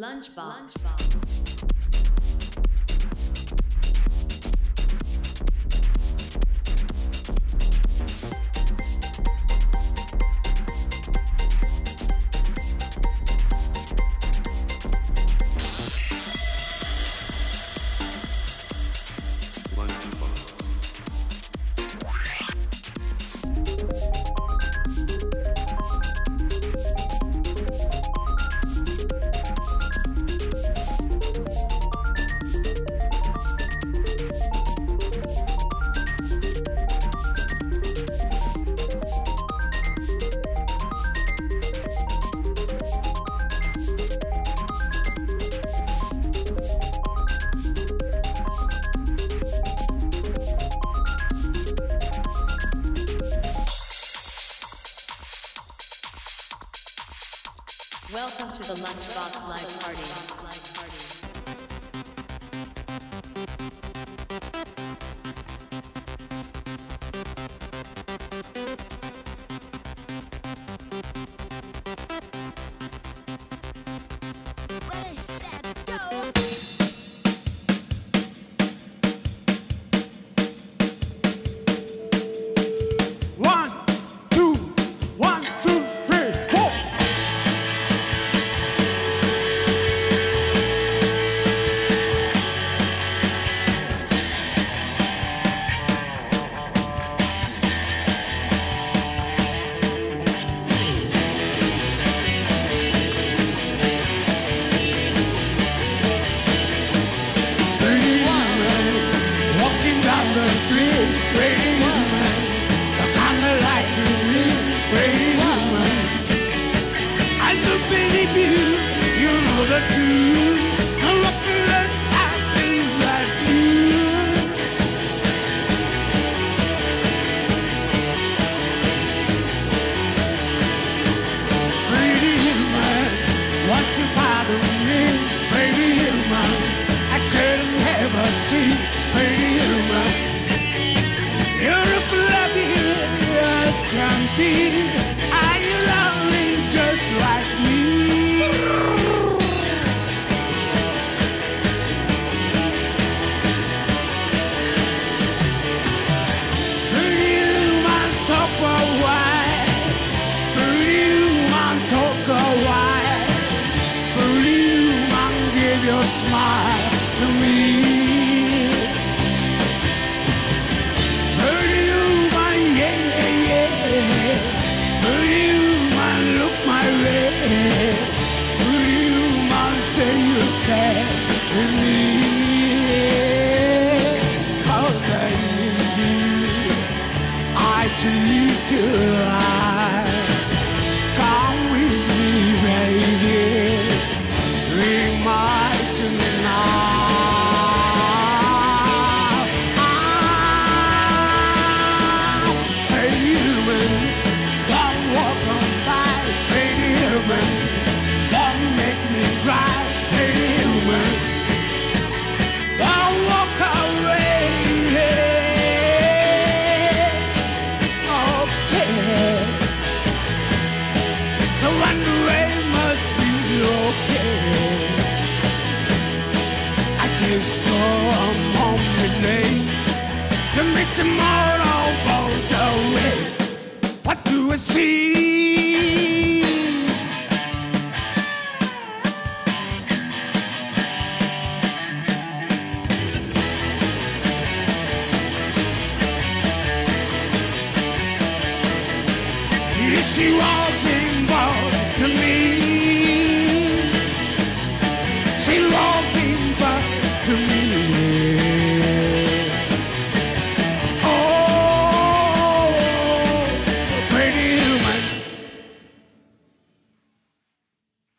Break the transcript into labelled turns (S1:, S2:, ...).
S1: Lunchbox. Welcome to the Lunchbox Live Party.
S2: Ready, set, go!
S3: See, pretty human, you're a lovely as can be. Are you lovely just like me? Pretty human, stop a while. Pretty human, talk a while. Pretty human, give your smile to me. With me, how can you do? I treat you right. Come with me, baby. We might tonight. Hey, human, don't walk on by. Hey, human, don't make me cry. Don't walk away. Okay. To run away must be okay. I guess I'm on the lane to meet tomorrow both the way. What do I see? She won't